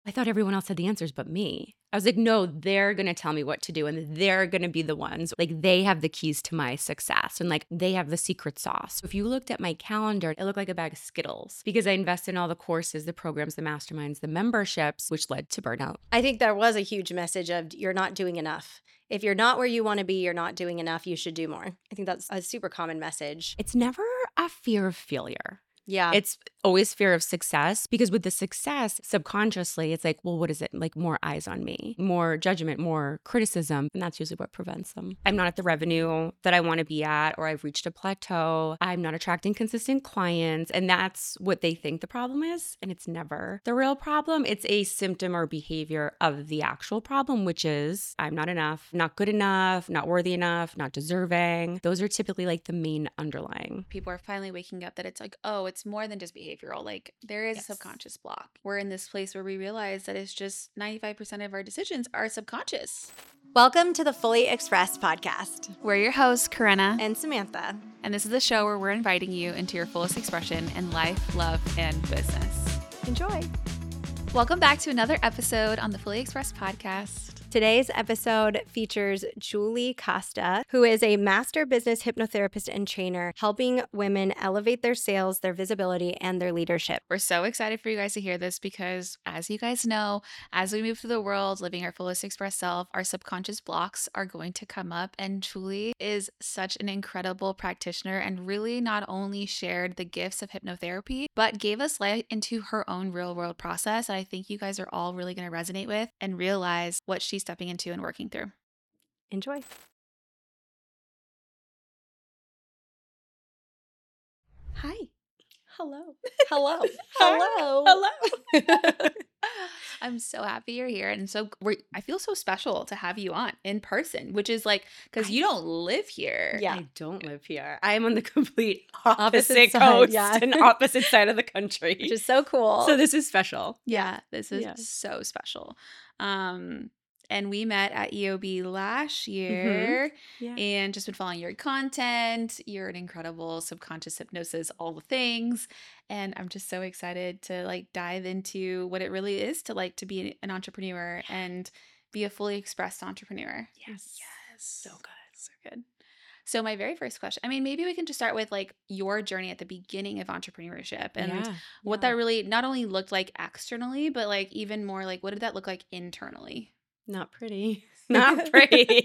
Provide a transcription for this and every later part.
I thought everyone else had the answers but me. I was like, no, they're going to tell me what to do and they're going to be the ones. Like they have the keys to my success and like they have the secret sauce. If you looked at my calendar, it looked like a bag of Skittles because I invested in all the courses, the programs, the masterminds, the memberships, which led to burnout. I think there was a huge message of you're not doing enough. If you're not where you want to be, you're not doing enough. You should do more. I think that's a super common message. It's never a fear of failure. Yeah. It's always fear of success because with the success, subconsciously, it's like, well, what is it? Like more eyes on me, more judgment, more criticism. And that's usually what prevents them. I'm not at the revenue that I want to be at, or I've reached a plateau. I'm not attracting consistent clients. And that's what they think the problem is. And it's never the real problem. It's a symptom or behavior of the actual problem, which is I'm not enough, not good enough, not worthy enough, not deserving. Those are typically like the main underlying. People are finally waking up that it's like, oh, it's more than just behavioral. Like there is a subconscious block. We're in this place where we realize that it's just 95% of our decisions are subconscious. Welcome to the Fully Expressed podcast. We're your hosts, Corinna and Samantha. And this is the show where we're inviting you into your fullest expression in life, love, and business. Enjoy. Welcome back to another episode on the Fully Expressed podcast. Today's episode features Julie Costa, who is a master business hypnotherapist and trainer, helping women elevate their sales, their visibility, and their leadership. We're so excited for you guys to hear this because, as you guys know, as we move through the world, living our fullest expressed self, our subconscious blocks are going to come up. And Julie is such an incredible practitioner and really not only shared the gifts of hypnotherapy, but gave us light into her own real world process. And I think you guys are all really going to resonate with and realize what she's stepping into and working through. Enjoy. Hi. Hello. Hello. Hello. Hello. I'm so happy you're here. And so I feel so special to have you on in person, which is like, because you don't live here. Yeah. I don't live here. I am on the complete opposite side, coast yeah. and opposite side of the country. Which is so cool. So this is special. Yeah, this is so special. And we met at EOB last year and just been following your content. You're an incredible subconscious hypnosis, all the things. And I'm just so excited to like dive into what it really is to like to be an entrepreneur and be a fully expressed entrepreneur. Yes. So good. So good. So my very first question, I mean, maybe we can just start with like your journey at the beginning of entrepreneurship and what that really not only looked like externally, but like even more like what did that look like internally? Not pretty. Not pretty.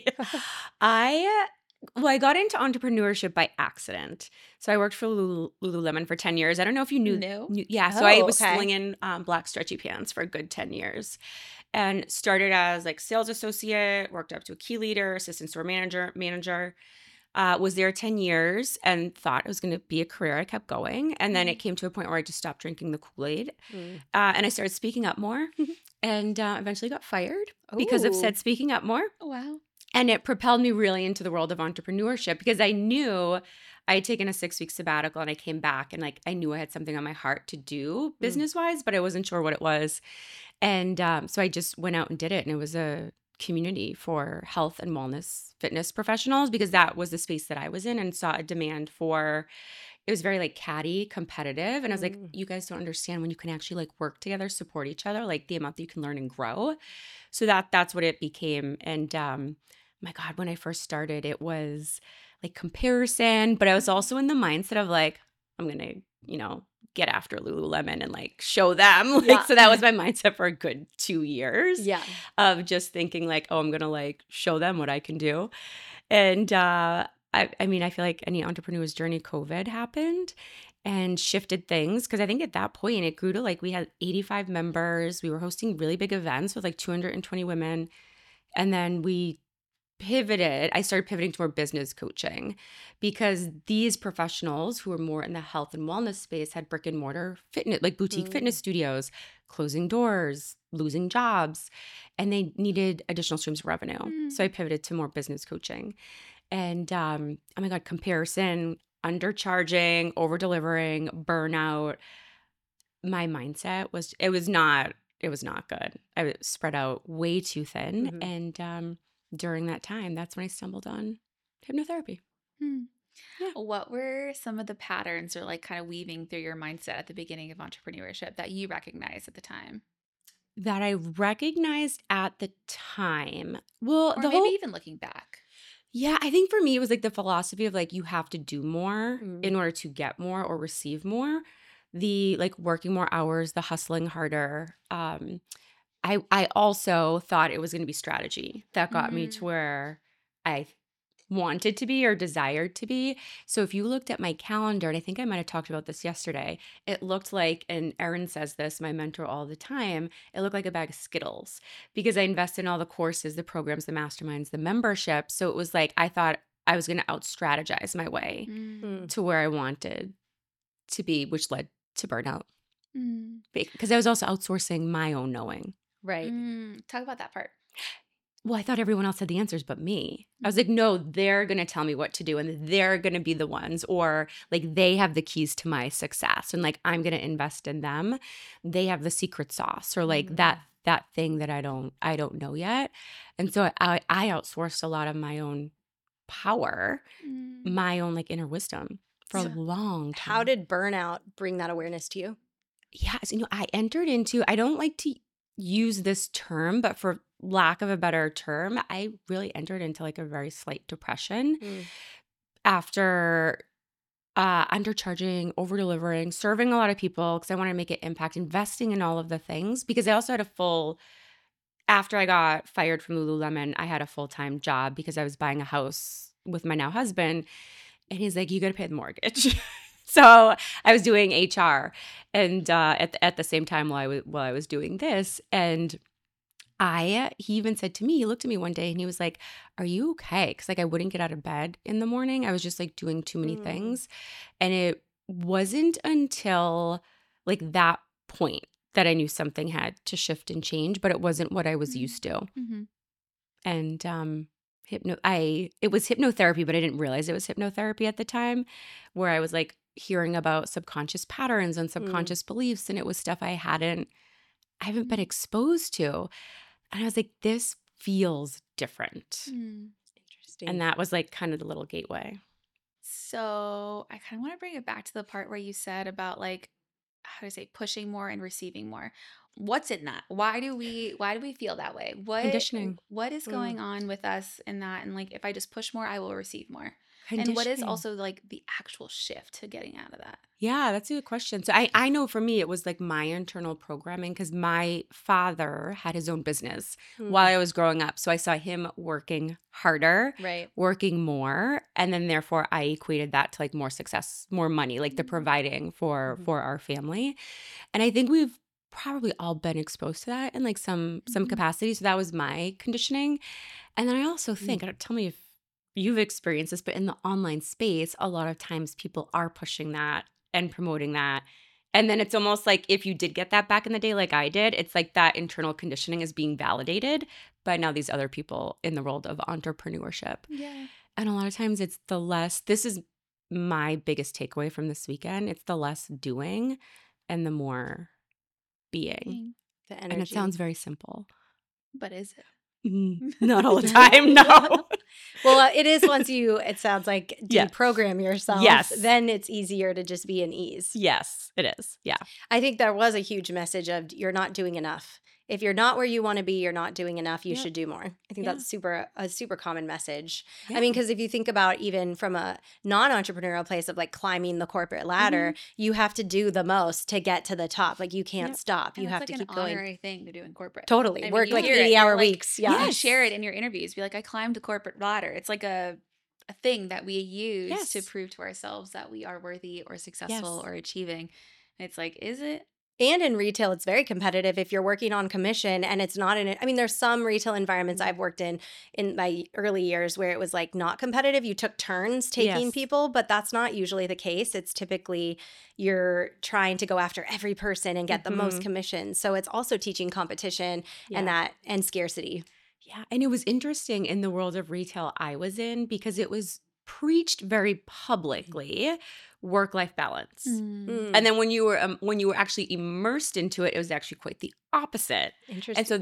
I got into entrepreneurship by accident. So I worked for Lululemon for 10 years. I don't know if you knew. No. Yeah. So I was slinging black stretchy pants for a good 10 years and started as like sales associate, worked up to a key leader, assistant store manager. Was there 10 years and thought it was going to be a career. I kept going. And then it came to a point where I just stopped drinking the Kool-Aid. And I started speaking up more and eventually got fired because of said speaking up more. Oh, wow. And it propelled me really into the world of entrepreneurship because I knew I had taken a 6-week sabbatical and I came back and like I knew I had something on my heart to do business-wise, but I wasn't sure what it was. And so I just went out and did it. And it was a community for health and wellness fitness professionals because that was the space that I was in and saw a demand for. It was very like catty, competitive. And I was like, you guys don't understand when you can actually like work together, support each other, like the amount that you can learn and grow. So that's what it became. And my God, when I first started, it was like comparison, but I was also in the mindset of like, I'm going to, get after Lululemon and like show them. So that was my mindset for a good 2 years. Yeah. Of just thinking like, oh, I'm going to like show them what I can do. And I feel like any entrepreneur's journey, COVID happened and shifted things. Because I think at that point it grew to like we had 85 members. We were hosting really big events with like 220 women. And then I started pivoting to more business coaching because these professionals who were more in the health and wellness space had brick and mortar fitness, like boutique fitness studios, closing doors, losing jobs, and they needed additional streams of revenue. So I pivoted to more business coaching. And oh my God, comparison, undercharging, over delivering, burnout. My mindset was not good. I was spread out way too thin. And during that time, that's when I stumbled on hypnotherapy. Yeah. What were some of the patterns or like kind of weaving through your mindset at the beginning of entrepreneurship that you recognized at the time? that I recognized at the time. Well, Or the maybe whole even looking back? yeah, I think for me it was like the philosophy of like you have to do more Mm. in order to get more or receive more. The like working more hours, the hustling harder. I also thought it was going to be strategy that got me to Mm. where I wanted to be or desired to be. So if you looked at my calendar, and I think I might have talked about this yesterday, it looked like, and Erin says this, my mentor all the time, it looked like a bag of Skittles because I invested in all the courses, the programs, the masterminds, the membership. So it was like I thought I was going to out strategize my way Mm. Mm. to where I wanted to be, which led to burnout Mm. because I was also outsourcing my own knowing. Right. Talk about that part. Well, I thought everyone else had the answers but me. I was Mm. like, no, they're going to tell me what to do and they're going to be the ones, or like they have the keys to my success and like I'm going to invest in them. They have the secret sauce or like that thing that I don't know yet. And so I outsourced a lot of my own power, Mm. my own like inner wisdom for a So long how time. did burnout bring that awareness to you? Yeah, so, I entered into, I don't like to use this term, but for lack of a better term, I really entered into like a very slight depression Mm. after undercharging, over delivering, serving a lot of people because I wanted to make an impact, investing in all of the things because I also had after I got fired from Lululemon, I had a full-time job because I was buying a house with my now husband. And he's like, you got to pay the mortgage. So I was doing HR and at the same time while I was doing this. And he even said to me, he looked at me one day and he was like, are you okay? Because like I wouldn't get out of bed in the morning. I was just like doing too many Mm. things. And it wasn't until like that point that I knew something had to shift and change, but it wasn't what I was used to. Mm-hmm. And it was hypnotherapy, but I didn't realize it was hypnotherapy at the time, where I was like hearing about subconscious patterns and Mm. subconscious beliefs, and it was stuff I haven't been exposed to. And I was like, this feels different. Mm. Interesting. And that was like kind of the little gateway. So I kind of want to bring it back to the part where you said about like, how to say, pushing more and receiving more. What's in that? Why do we feel that way? Conditioning. What is Mm. going on with us in that? And like, if I just push more, I will receive more. And what is Conditioning. also like the actual shift to getting out of that? Yeah, that's a good question. So I know for me, it was like my internal programming because my father had his own business Mm. while I was growing up. So I saw him working harder, Right. working more. And then therefore I equated that to like more success, more money, like the providing for our family. And I think we've probably all been exposed to that in like some Mhm. capacity. So that was my conditioning. And then I also think, tell me if you've experienced this, but in the online space, a lot of times people are pushing that and promoting that. And then it's almost like if you did get that back in the day, like I did, it's like that internal conditioning is being validated by now these other people in the world of entrepreneurship. Yeah. And a lot of times it's the less, this is my biggest takeaway from this weekend. It's the less doing and the more being. The energy. And it sounds very simple. But is it? Not all the time, no. Well, it is once it sounds like Yeah. deprogram yourself. Yes. Then it's easier to just be in ease. Yes, it is. Yeah. I think there was a huge message of you're not doing enough. If you're not where you want to be, you're not doing enough. You Yep. should do more. I think Yeah. that's a super common message. Yeah. I mean, because if you think about even from a non-entrepreneurial place of like climbing the corporate ladder, you have to do the most to get to the top. Like you can't Yep. stop. And You it's have like to an keep going. honorary thing to do in corporate. Totally. I mean, Work you like hear it, and 80-hour you're like, weeks. Yeah. You Yes. share it in your interviews. Be like, I climbed the corporate ladder. It's like a thing that we use to Yes. prove to ourselves that we are worthy or successful Yes. or achieving. And it's like, is it? And in retail, it's very competitive if you're working on commission and it's not in it. I mean, there's some retail environments I've worked in my early years where it was like not competitive. You took turns taking Yes. people, but that's not usually the case. It's typically you're trying to go after every person and get the most commission. So it's also teaching competition and scarcity. Yeah. And it was interesting in the world of retail I was in because it was preached very publicly work-life balance. Mm. And then when you were actually immersed into it, it was actually quite the opposite. Interesting. And so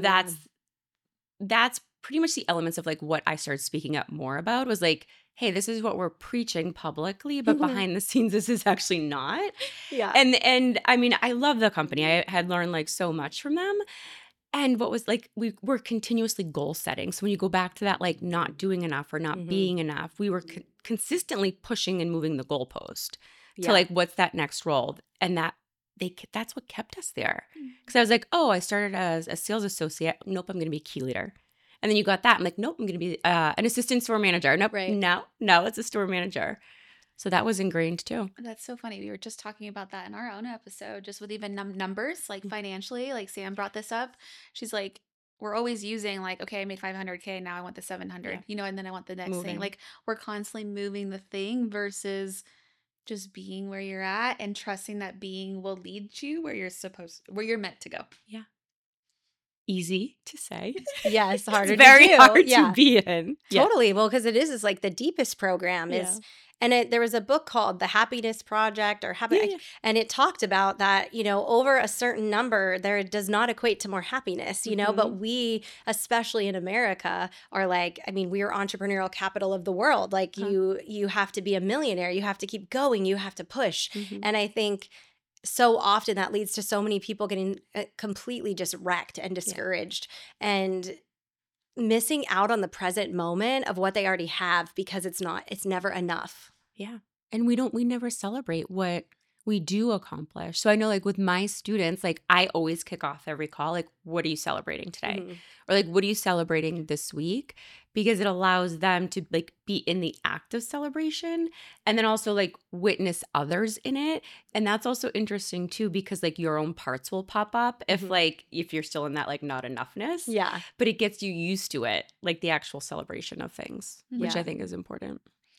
that's pretty much the elements of like what I started speaking up more about was like, hey, this is what we're preaching publicly, but behind the scenes, this is actually not. yeah. And I mean, I love the company. I had learned like so much from them. And what was like, we were continuously goal setting. So when you go back to that, like not doing enough or not being enough, we were consistently pushing and moving the goalpost to like, what's that next role? And that's what kept us there. Because I was like, oh, I started as a sales associate. Nope, I'm going to be a key leader. And then you got that. I'm like, nope, I'm going to be an assistant store manager. Nope, Right. no, it's a store manager. So that was ingrained too. That's so funny. We were just talking about that in our own episode, just with even numbers, like financially. Like Sam brought this up. She's like, we're always using like, okay, I made 500K. Now I want the 700, and then I want the next thing. Like we're constantly moving the thing versus just being where you're at and trusting that being will lead you where you're meant to go. Yeah. Easy to say. Yes, harder It's very to do. hard Yeah. to be in. Totally. Well, because it is like the deepest program is, and there was a book called The Happiness Project or and it talked about that, over a certain number, there does not equate to more happiness, but we, especially in America, are like, I mean, we are entrepreneurial capital of the world. Like you have to be a millionaire, you have to keep going, you have to push. And I think so often that leads to so many people getting completely just wrecked and discouraged and missing out on the present moment of what they already have because it's never enough. Yeah. And we never celebrate what we do accomplish. So I know like with my students, like I always kick off every call, like, what are you celebrating today? Or like, what are you celebrating this week? Because it allows them to like be in the act of celebration and then also like witness others in it. And that's also interesting too, because like your own parts will pop up if you're still in that like not enoughness. Yeah. But it gets you used to it, like the actual celebration of things, which I think is important.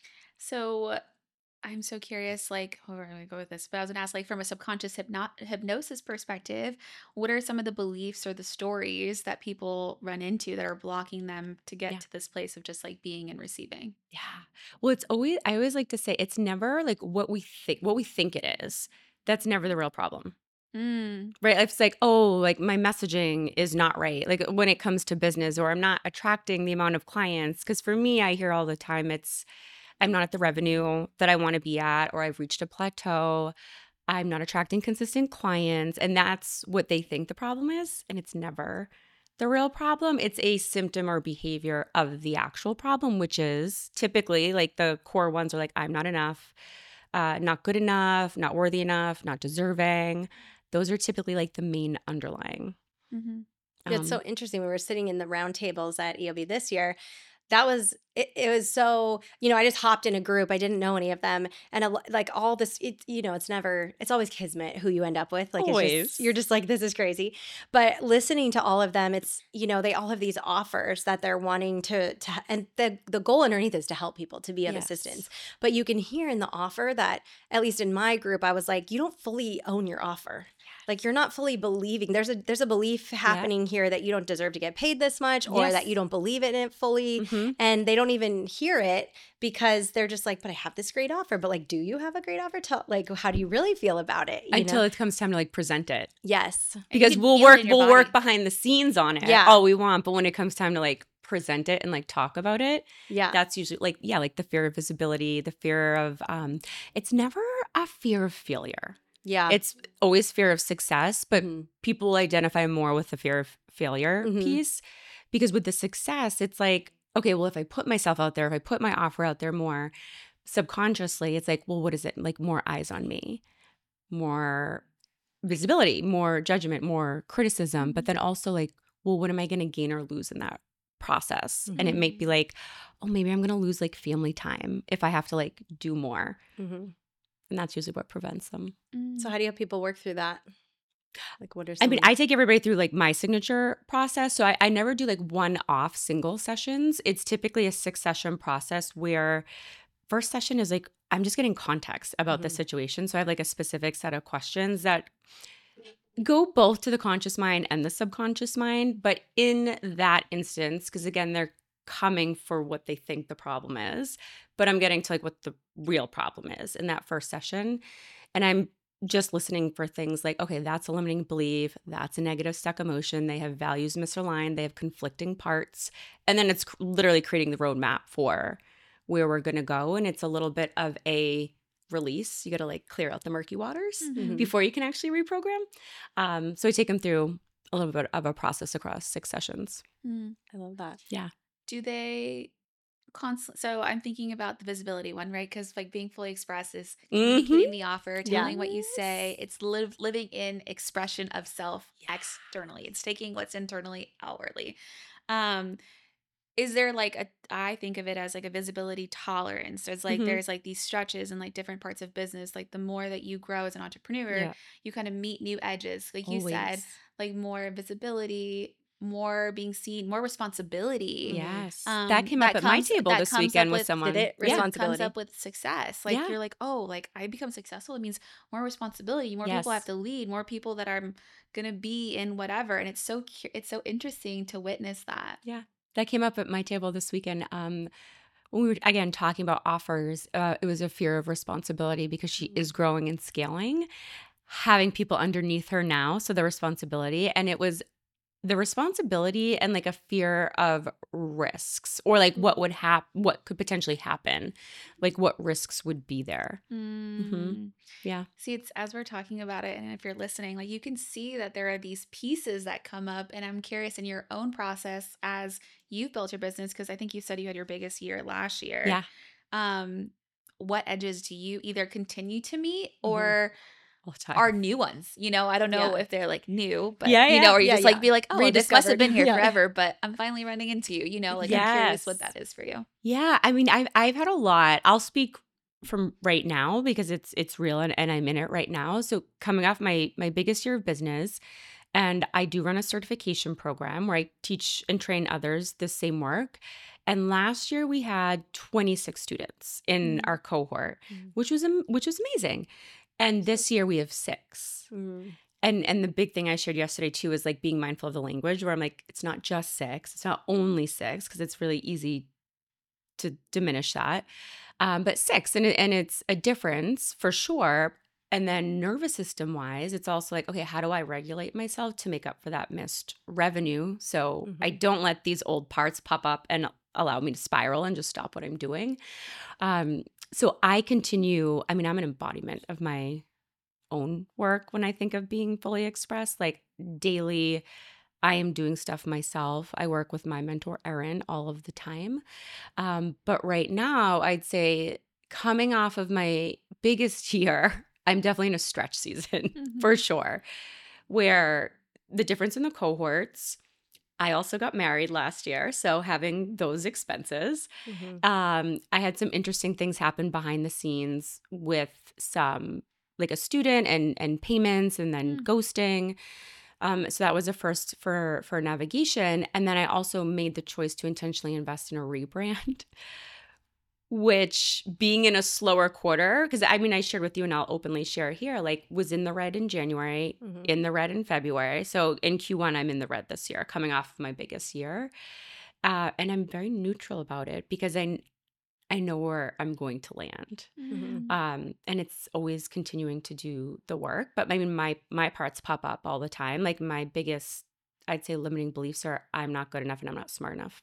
So I'm so curious, like, where am I going to go with this? But I was going to ask, like, from a subconscious hypnosis perspective, what are some of the beliefs or the stories that people run into that are blocking them to get to this place of just like being and receiving? Yeah. Well, I always like to say it's never like what we think it is. That's never the real problem. Right? It's like, oh, like my messaging is not right. Like when it comes to business, or I'm not attracting the amount of clients. Because for me, I hear all the time I'm not at the revenue that I want to be at, or I've reached a plateau. I'm not attracting consistent clients. And that's what they think the problem is. And it's never the real problem. It's a symptom or behavior of the actual problem, which is typically like the core ones are like, I'm not enough, not good enough, not worthy enough, not deserving. Those are typically like the main underlying. It's so interesting. We were sitting in the round tables at EOB this year. That was it was so, I just hopped in a group. I didn't know any of them. And like all this, it's always kismet who you end up with. Like Always. you're just like, this is crazy. But listening to all of them, it's, they all have these offers that they're wanting to and the goal underneath is to help people, to be of assistance. But you can hear in the offer that, at least in my group, I was like, you don't fully own your offer. Like you're not fully believing. There's a belief happening here that you don't deserve to get paid this much, or that you don't believe in it fully. And they don't even hear it because they're just like, but I have this great offer. But like, do you have a great offer? Like, how do you really feel about it? Until it comes time to like present it. Yes. Because we'll work behind the scenes on it all we want. But when it comes time to like present it and like talk about it, that's usually like, like the fear of visibility, the fear of, it's never a fear of failure. Yeah. It's always fear of success, but people identify more with the fear of failure piece, because with the success, it's like, okay, well, if I put myself out there, if I put my offer out there more subconsciously, it's like, well, what is it? Like more eyes on me, more visibility, more judgment, more criticism, but then also like, well, what am I going to gain or lose in that process? And it might be like, oh, maybe I'm going to lose like family time if I have to like do more. And that's usually what prevents them. So how do you have people work through that? Like what are I take everybody through like my signature process. So I never do like one-off single sessions. It's typically a 6-session process where first session is like, I'm just getting context about the situation. So I have like a specific set of questions that go both to the conscious mind and the subconscious mind. But in that instance, because again, they're coming for what they think the problem is, but I'm getting to like what the real problem is in that first session. And I'm just listening for things like, okay, that's a limiting belief. That's a negative stuck emotion. They have values misaligned. They have conflicting parts. And then it's literally creating the roadmap for where we're going to go. And it's a little bit of a release. You got to like clear out the murky waters before you can actually reprogram. So I take them through a little bit of a process across 6 sessions. I love that. Yeah. Do they so I'm thinking about the visibility one, right? Because like being fully expressed is Mhm. communicating the offer, Yeah. telling what you say. It's living in expression of self Yeah. externally. It's taking what's internally outwardly. Um, is there like I think of it as like a visibility tolerance. So it's like Mhm. there's like these stretches in like different parts of business. Like the more that you grow as an entrepreneur, Yeah. you kind of meet new edges. Like you said, Always. like more visibility, more being seen, more responsibility. Yes. That came up at my Comes table that this comes up weekend with with Did someone. it? Yeah. yeah, comes Responsibility. up with success. Like Yeah. you're like, oh, like I become successful. It means more responsibility, more people I have Yes. to lead, more people that are gonna be in whatever. And it's so interesting to witness that. Yeah. That came up at my table this weekend. When we were, again, talking about offers, it was a fear of responsibility because she is growing and scaling, having people underneath her now. So the responsibility, and it was the responsibility and like a fear of risks or like what would what could potentially happen, like what risks would be there. Mm. Yeah. See, it's as we're talking about it, and if you're listening, like you can see that there are these pieces that come up. And I'm curious in your own process as you've built your business, because I think you said you had your biggest year last year. Yeah. Um, what edges do you either continue to meet Mhm. or All the time. are new ones? You know, I don't know Yeah. if they're like new, but Yeah. you know, Yeah. or you Yeah, just like yeah. be like, oh, this must have Rediscovered. been here Yeah. forever, but I'm finally running into you. You know, like I'm curious what Yes. that is for you. Yeah, I mean, I've had a lot. I'll speak from right now because it's real and I'm in it right now. So coming off my biggest year of business, and I do run a certification program where I teach and train others the same work. And last year we had 26 students in our cohort, Mm. which was amazing. And this year we have 6. Mm. And the big thing I shared yesterday too is like being mindful of the language where I'm like, it's not just 6, it's not only 6, because it's really easy to diminish that. But 6, and it's a difference for sure. And then nervous system wise, it's also like, okay, how do I regulate myself to make up for that missed revenue? So I don't let these old parts pop up and allow me to spiral and just stop what I'm doing. So I continue, I mean, I'm an embodiment of my own work when I think of being fully expressed, like daily. I am doing stuff myself. I work with my mentor, Erin, all of the time. But right now, I'd say coming off of my biggest year, I'm definitely in a stretch season for sure, where the difference in the cohorts, I also got married last year. So having those expenses, I had some interesting things happen behind the scenes with some like a student and payments and then ghosting. So that was a first for navigation. And then I also made the choice to intentionally invest in a rebrand, which being in a slower quarter, because I mean, I shared with you and I'll openly share here, like was in the red in January, in the red in February. So in Q1, I'm in the red this year, coming off of my biggest year. And I'm very neutral about it because I know where I'm going to land. And it's always continuing to do the work. But I mean, my parts pop up all the time. Like my biggest, I'd say, limiting beliefs are I'm not good enough and I'm not smart enough.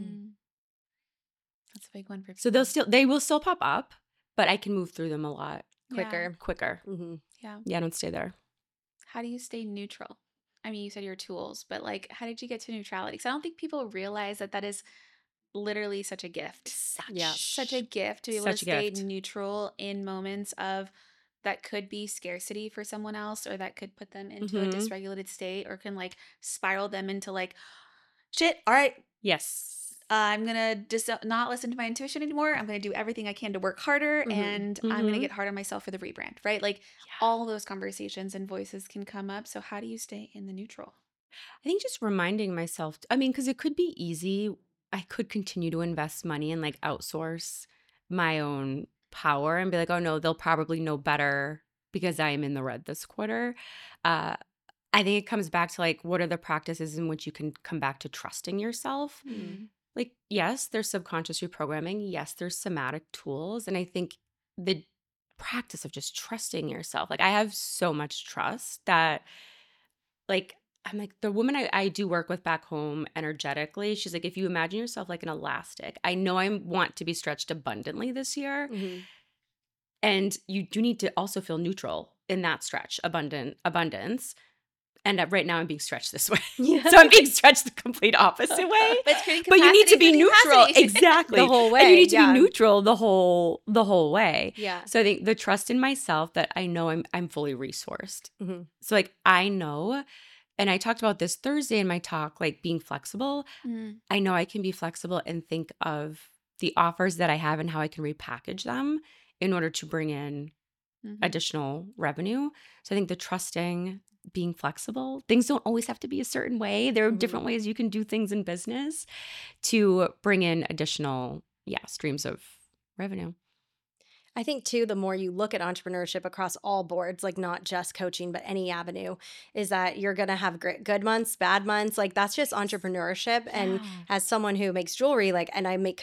That's a big one for So people. they will still pop up, but I can move through them a lot Quicker. Yeah. Yeah, I don't stay there. How do you stay neutral? I mean, you said your tools, but like, how did you get to neutrality? Because I don't think people realize that that is literally such a gift. Yeah. Such a gift to be able Such to a stay gift. neutral in moments of that could be scarcity for someone else, or that could put them into a dysregulated state, or can like spiral them into like, shit, all right, Yes. I'm gonna just not listen to my intuition anymore. I'm gonna do everything I can to work harder, and I'm gonna get hard on myself for the rebrand, right? Like all those conversations and voices can come up. So how do you stay in the neutral? I think just reminding myself, I mean, because it could be easy. I could continue to invest money and like outsource my own power and be like, oh no, they'll probably know better because I am in the red this quarter. Uh, I think it comes back to like, what are the practices in which you can come back to trusting yourself? Like, yes, there's subconscious reprogramming. Yes, there's somatic tools. And I think the practice of just trusting yourself, like, I have so much trust that, like, I'm like, the woman I do work with back home energetically, she's like, if you imagine yourself like an elastic, I know I want to be stretched abundantly this year. And you do need to also feel neutral in that stretch, abundance. And right now I'm being stretched this way. Yeah. So I'm being stretched the complete opposite way. But it's creating But you need to capacity be for neutral. capacity. Exactly. The whole And way. you need to Yeah. be neutral the whole way. Yeah. So I think the trust in myself that I know I'm fully resourced. Mhm. So like I know, and I talked about this Thursday in my talk, like being flexible. Mm, I know I can be flexible and think of the offers that I have and how I can repackage them in order to bring in mhm. additional revenue. So I think the trusting, being flexible, things don't always have to be a certain way. There are Mhm. different ways you can do things in business to bring in additional, streams of revenue. I think too, the more you look at entrepreneurship across all boards, like not just coaching, but any avenue, is that you're going to have good months, bad months. Like that's just entrepreneurship. And Yeah. as someone who makes jewelry, like, and I make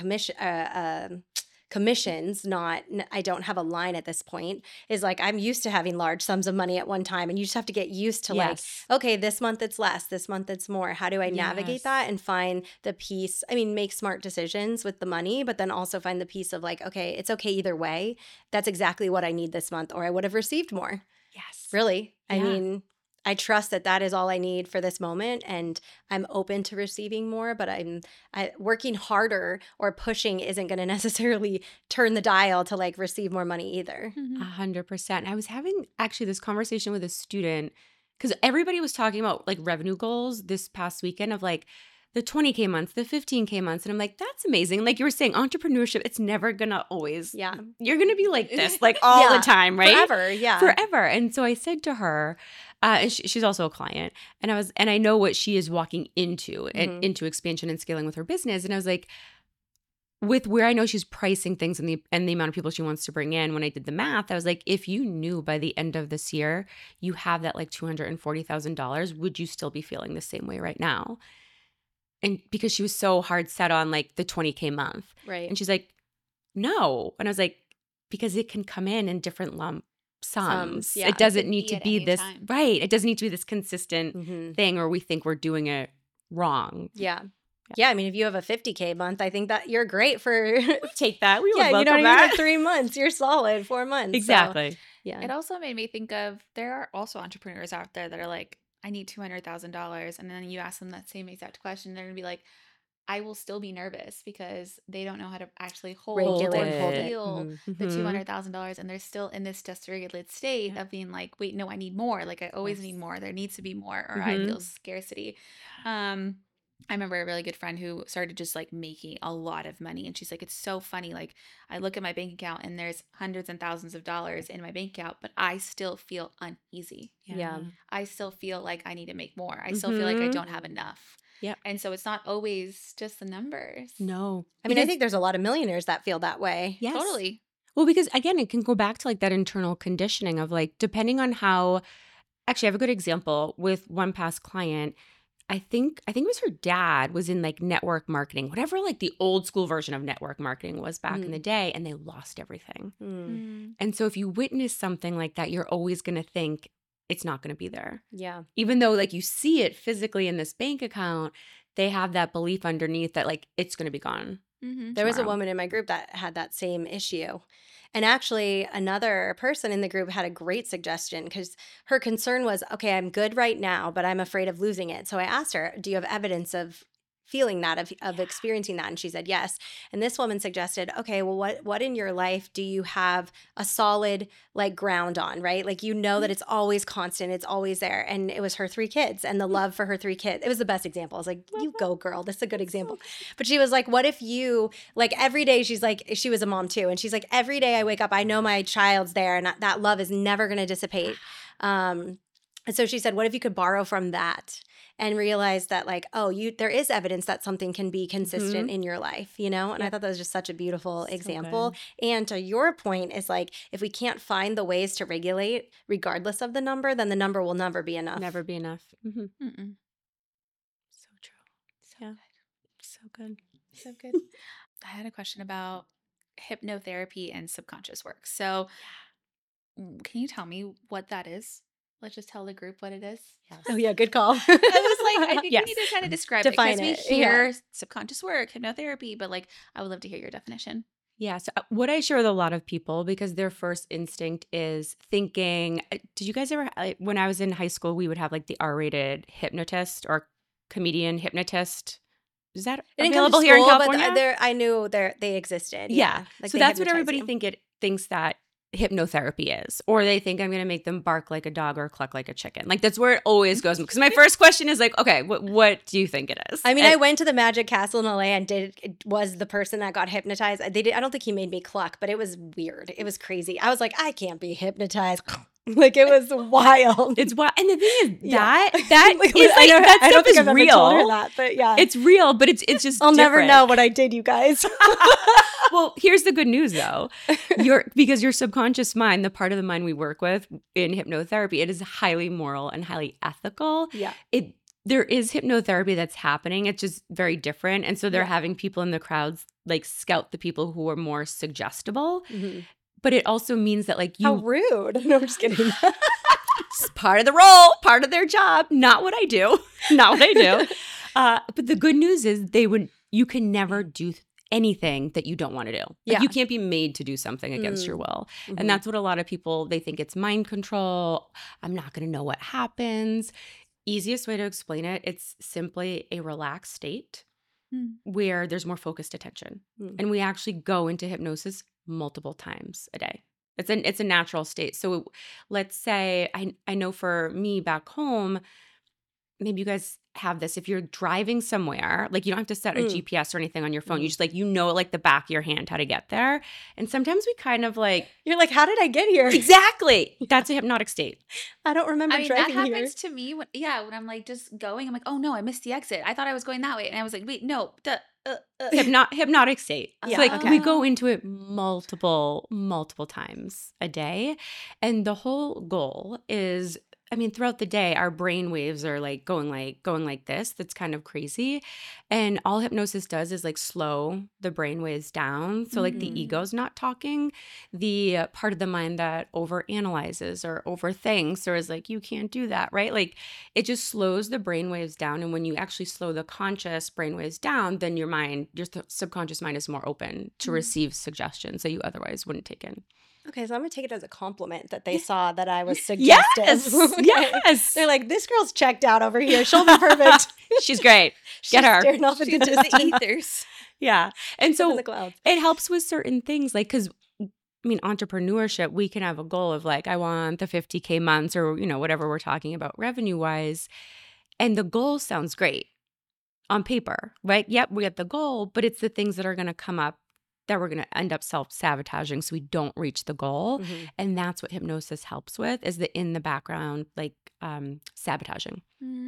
commissions, I don't have a line at this point, is like, I'm used to having large sums of money at one time. And you just have to get used to like, Yes. okay, this month it's less, this month it's more. How do I navigate Yes. that and find the piece? I mean, make smart decisions with the money, but then also find the piece of like, okay, it's okay either way. That's exactly what I need this month, or I would have received more. Yes. Really. I Yeah. mean, I trust that that is all I need for this moment, and I'm open to receiving more, but working harder or pushing isn't going to necessarily turn the dial to like receive more money either. Mhm. 100%. I was having actually this conversation with a student because everybody was talking about like revenue goals this past weekend of like the 20K months, the 15K months. And I'm like, that's amazing. Like you were saying, entrepreneurship, it's never going to always, Yeah. you're going to be like this, like all Yeah. the time, right? Forever. Yeah. Forever. And so I said to her, and she's also a client, and I know what she is walking into and Mhm. into expansion and scaling with her business. And I was like, with where I know she's pricing things and the amount of people she wants to bring in, when I did the math, I was like, if you knew by the end of this year you have that like $240,000, would you still be feeling the same way right now? And because she was so hard set on like the 20K month. Right. And she's like, no. And I was like, because it can come in different lump sums. Yeah. It doesn't could need be to at be any this, time. right. It doesn't need to be this consistent Mhm. thing or we think we're doing it wrong. Yeah. Yeah. I mean, if you have a 50K month, I think that you're great for, Take that. We would yeah, you know welcome what I mean? that. Like 3 months, you're solid, 4 months. So, Exactly. yeah. It also made me think of there are also entrepreneurs out there that are like, I need $200,000. And then you ask them that same exact question, they're going to be like, I will still be nervous because they don't know how to actually hold Regulate or and hold it. feel Mhm. the Mhm. $200,000. And they're still in this dysregulated state Yeah. of being like, wait, no, I need more. Like I always Yes. need more. There needs to be more, or I feel scarcity. I remember a really good friend who started just like making a lot of money. And she's like, it's so funny. Like I look at my bank account and there's hundreds and thousands of dollars in my bank account, but I still feel uneasy. Yeah. I still feel like I need to make more. I still feel like I Mhm. don't have enough. Yep. And so it's not always just the numbers. No. I mean, I Because- think there's a lot of millionaires that feel that way. yes. Totally. Well, because again, it can go back to like that internal conditioning of like, depending on how, actually, I have a good example with one past client. I think it was her dad was in like network marketing, whatever like the old school version of network marketing was back in the day, and they lost everything. Mm. And so if you witness something like that, you're always going to think it's not going to be there. Yeah. Even though like you see it physically in this bank account, they have that belief underneath that like it's going to be gone. Mm-hmm. There was a tomorrow. woman in my group that had that same issue. And actually, another person in the group had a great suggestion because her concern was, okay, I'm good right now, but I'm afraid of losing it. So I asked her, do you have evidence of feeling that, of experiencing that? And she said yes. And this woman suggested, okay, well, what in your life do you have a solid like ground on, right? Like, you know that it's always constant, it's always there. And it was her 3 kids and the love for her 3 kids. It was the best example. I was like, you go, girl. This is a good example. But she was like, what if you, like, every day, she's like, she was a mom too. And she's like, every day I wake up, I know my child's there and that love is never going to dissipate. And so she said, what if you could borrow from that and realize that like, oh, there is evidence that something can be consistent in your life, you know? And I Yep. thought that was just such a beautiful So example. good. And to your point is like, if we can't find the ways to regulate regardless of the number, then the number will never be enough. Never be enough. Mm-hmm. Mm-mm. So true. Yeah. So good. So good. I had a question about hypnotherapy and subconscious work. So, can you tell me what that is? Let's just tell the group what it is. Yes. Oh yeah, good call. I was like, I think Yes. we need to kind of describe Define it because it, we yeah. hear subconscious work, hypnotherapy, but like, I would love to hear your definition. Yeah. So what I share with a lot of people, because their first instinct is thinking, did you guys ever, when I was in high school, we would have like the R-rated hypnotist or comedian hypnotist. Is that I didn't come to available here in school, but California? I knew they existed. Yeah. Yeah, like So they that's what hypnotize everybody you. thinks that hypnotherapy is, or they think I'm going to make them bark like a dog or cluck like a chicken. Like that's where it always goes. Because my first question is like, okay, what do you think it is? I mean, And I went to the Magic Castle in LA and was the person that got hypnotized. I don't think he made me cluck, but it was weird. It was crazy. I was like, I can't be hypnotized. Like it was wild. it's what, and the thing is Yeah. that Like, is like, that I don't stuff think is I've ever told her real. that, but yeah. It's real, but it's just I'll never different. know what I did, you guys. Well, here's the good news though. Because your subconscious mind, the part of the mind we work with in hypnotherapy, it is highly moral and highly ethical. Yeah. There is hypnotherapy that's happening. It's just very different. And so they're Yeah. having people in the crowds like scout the people who are more suggestible. Mhm. But it also means that like How you rude. No, I'm just kidding. it's part of the role, part of their job. Not what I do. Not what I do. But the good news is you can never do anything that you don't want to do. Like Yeah. you can't be made to do something against your will. Mhm. And that's what a lot of people, they think it's mind control. I'm not going to know what happens. Easiest way to explain it, it's simply a relaxed state where there's more focused attention. Mm. And we actually go into hypnosis multiple times a day. It's a natural state. So let's say I know for me back home, maybe you guys have this. If you're driving somewhere, like you don't have to set a GPS or anything on your phone. You just like, like the back of your hand how to get there. And sometimes we kind of like, You're like, how did I get here? exactly. That's a hypnotic state. I don't remember I mean, that driving here. happens to me when I'm like just going. I'm like, oh no, I missed the exit. I thought I was going that way, and I was like, wait, no. Hypnotic state. Yeah, So like okay. we go into it multiple times a day. And the whole goal is, I mean, throughout the day, our brain waves are like going like this. That's kind of crazy. And all hypnosis does is like slow the brain waves down. So like the ego's not talking. The part of the mind that overanalyzes or overthinks or is like, you can't do that, right? Like it just slows the brain waves down. And when you actually slow the conscious brain waves down, then your subconscious mind is more open to receive suggestions that you otherwise wouldn't take in. Okay, so I'm gonna take it as a compliment that they saw that I was suggestive. Yes. Okay. Yes. They're like, this girl's checked out over here. She'll be perfect. She's great. She's Get her. staring off into She's the in the distance. ethers. Yeah. And She's up in so the clouds. it helps with certain things like, because I mean, entrepreneurship, we can have a goal of like, I want the 50K months or, whatever we're talking about revenue wise. And the goal sounds great on paper, right? Yep, we get the goal, but it's the things that are going to come up that we're going to end up self-sabotaging so we don't reach the goal. Mhm. And that's what hypnosis helps with, is the in the background, like sabotaging.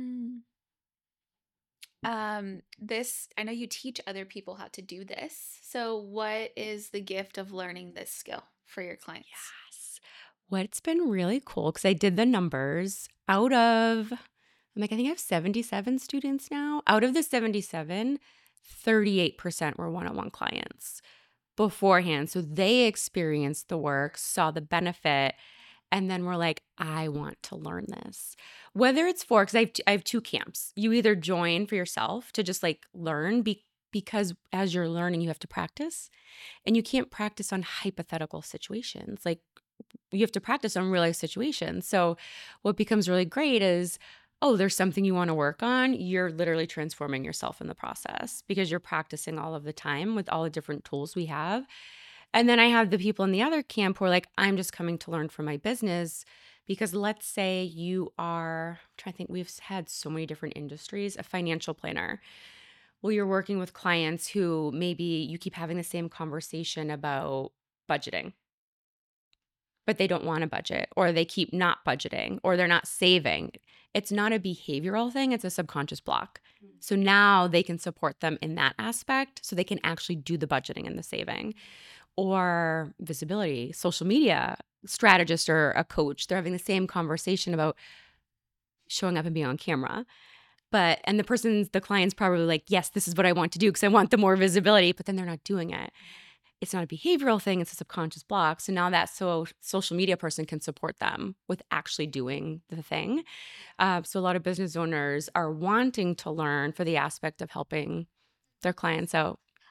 This, I know you teach other people how to do this. So what is the gift of learning this skill for your clients? Yes. What's been really cool, because I did the numbers out of, I think I have 77 students now. Out of the 77, 38% were one-on-one clients beforehand. So they experienced the work, saw the benefit, and then were like, I want to learn this. Whether it's because I have two camps. You either join for yourself to just like learn because as you're learning, you have to practice. And you can't practice on hypothetical situations. Like you have to practice on real life situations. So what becomes really great is, there's something you want to work on. You're literally transforming yourself in the process because you're practicing all of the time with all the different tools we have. And then I have the people in the other camp who are like, I'm just coming to learn for my business. Because let's say you are, I'm trying to think, we've had so many different industries, a financial planner. Well, you're working with clients who maybe you keep having the same conversation about budgeting, but they don't want to budget, or they keep not budgeting, or they're not saving. It's not a behavioral thing, it's a subconscious block. So now they can support them in that aspect so they can actually do the budgeting and the saving. Or visibility, social media strategist or a coach, they're having the same conversation about showing up and being on camera. And the client's probably like, yes, this is what I want to do because I want the more visibility, but then they're not doing it. It's not a behavioral thing, it's a subconscious block. So now that social media person can support them with actually doing the thing. So a lot of business owners are wanting to learn for the aspect of helping their clients out.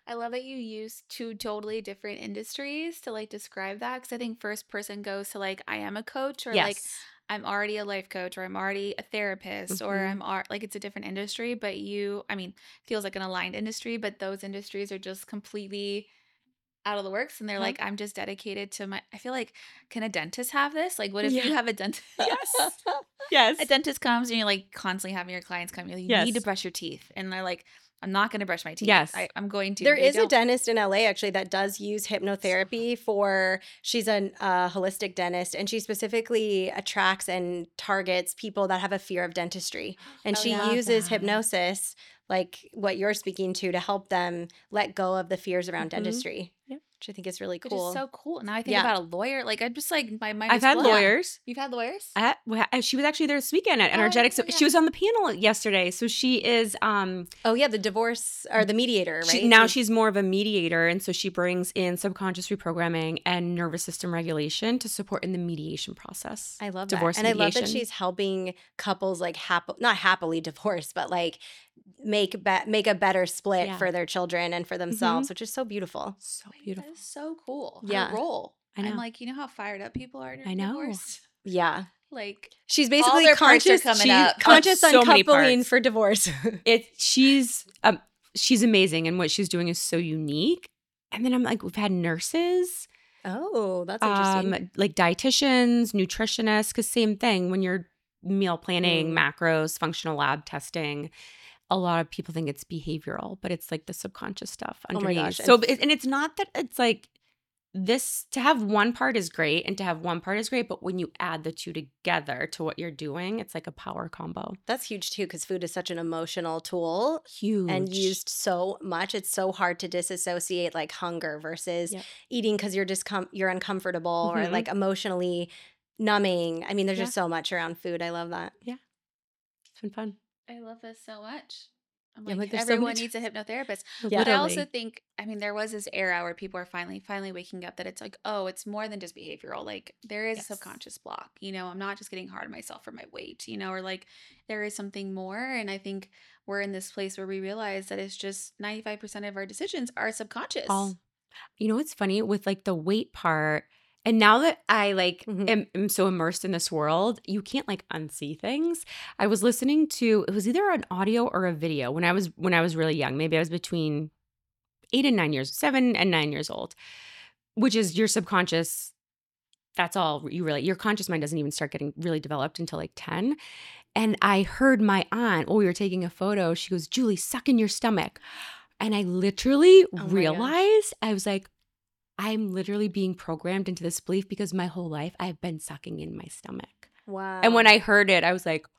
I love that you use two totally different industries to like describe that, because I think first person goes to like I am a coach, or like Yes. I'm already a life coach, or I'm already a therapist, or Mhm. like it's a different industry, but I mean, feels like an aligned industry, but those industries are just completely out of the works, and they're Uh-huh. like, I'm just dedicated to my. I feel like, can a dentist have this? Like, what if Yeah. you have a dentist? Yes. A Yes. dentist comes and you're like constantly having your clients come. You're like, you need to Yes. brush your teeth, and they're like, I'm not going to brush my teeth. Yes. I'm going to. There They is a don't. dentist in LA actually that does use hypnotherapy for, she's a holistic dentist, and she specifically attracts and targets people that have a fear of dentistry. And Oh she yeah. Love uses that. hypnosis, like what you're speaking to help them let go of the fears around Mhm. dentistry, Yep. which I think is really Which is cool. so cool. Now I think Yeah. about a lawyer. Like I'm just like my mind I've is had blown. Yeah. lawyers. You've had lawyers? She was actually there this weekend at Oh, yeah, Energetics. yeah, She yeah. was on the panel yesterday. So she is Oh yeah, the divorce or the mediator, right? now she's more of a mediator, and so she brings in subconscious reprogramming and nervous system regulation to support in the mediation process. I love Divorce that. And I love that mediation. she's helping couples like not happily divorced, but like make a better split Yeah. for their children and for themselves, which is so beautiful. So Wait, beautiful. that is so cool. Yeah. Her role. I know. I'm like, you know how fired up people are I during know. divorce? Yeah. Like She's basically their parts are conscious. coming She's up. conscious So many uncoupling parts. for divorce. She's amazing, and what she's doing is so unique. And then I'm like, we've had nurses, Oh, that's interesting. like dietitians, nutritionists, because same thing when you're meal planning, macros, functional lab testing. A lot of people think it's behavioral, but it's like the subconscious stuff Oh my underneath. gosh. So, and it's not that it's like this, to have one part is great and to have one part is great, but when you add the two together to what you're doing, it's like a power combo. That's huge too, because food is such an emotional tool Huge. and used so much. It's so hard to disassociate like hunger versus Yep. eating because you're uncomfortable or Mhm. like emotionally numbing. I mean, there's Yeah. just so much around food. I love that. It's been fun. I love this so much. I'm Yeah, I'm like, like, there's so everyone many needs a hypnotherapist. Yeah. But I also Literally. think, I mean, there was this era where people are finally waking up that it's like, oh, it's more than just behavioral. Like there is a Yes. subconscious block. I'm not just getting hard on myself for my weight, or like there is something more. And I think we're in this place where we realize that it's just 95% of our decisions are subconscious. All. You know what's funny with like the weight part, and now that I like am so immersed in this world, you can't like unsee things. I was listening to, it was either an audio or a video when I was really young. Maybe I was between 7 and 9 years old, which is your subconscious. That's all your conscious mind doesn't even start getting really developed until like 10. And I heard my aunt, we were taking a photo. She goes, "Julie, suck in your stomach." And I literally Oh my gosh. realized, I was like, I'm literally being programmed into this belief because my whole life I've been sucking in my stomach. Wow. And when I heard it, I was like,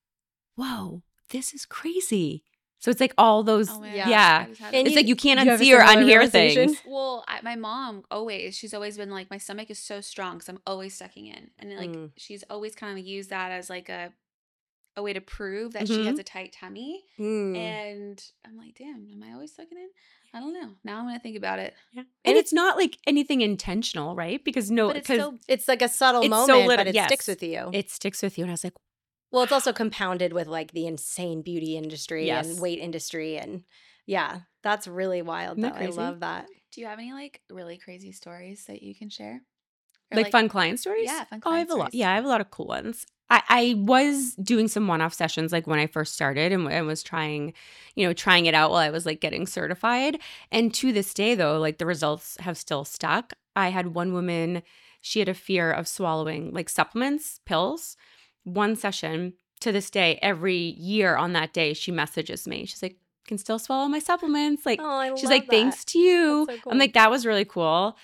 whoa, this is crazy. So it's like all those, Oh, Yeah. yeah. I just had And It's it. like you can't you have a unsee or similar unhear realization? things. Well, my mom she's always been like, my stomach is so strong because I'm always sucking in. And like, she's always kind of used that as like a way to prove that she has a tight tummy. And I'm like, damn, am I always sucking in? I don't know. Now I'm going to think about it. Yeah. And it's not like anything intentional, right? Because But it's so, It's like a subtle It's so moment, little- but it yes. sticks with you. it sticks with you. And I was like, Well, it's also compounded with like the insane beauty industry Yes. and weight industry. And yeah, that's really wild Isn't though. that I crazy? love that. do you have any like really crazy stories that you can share? Or, like fun client stories? Yeah, fun Oh, I have client a lot. stories. Yeah, I have a lot of cool ones. I was doing some one-off sessions like when I first started and was trying it out while I was like getting certified. And to this day though, like the results have still stuck. I had one woman, she had a fear of swallowing like supplements, pills. One session, to this day, every year on that day, she messages me. She's like, "Can still swallow my supplements." Like, Oh, I she's love like, that. "Thanks to you." That's so I'm cool. like, that was really cool.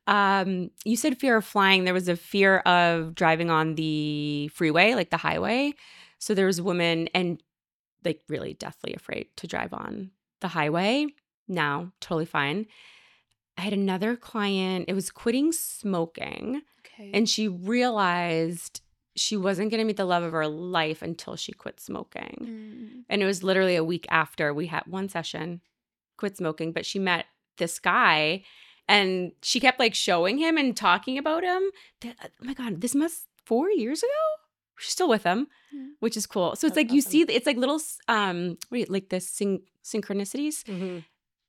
You said fear of flying. There was a fear of driving on the freeway, like the highway. So there was a woman and like really deathly afraid to drive on the highway. Now, totally fine. I had another client, it was quitting smoking, Okay. and she realized she wasn't going to meet the love of her life until she quit smoking. And it was literally a week after we had one session, quit smoking, but she met this guy and she kept like showing him and talking about him. Oh my God, this must 4 years ago? She's still with him, which is cool. So it's That's like you awesome. see, it's like little, like the synchronicities.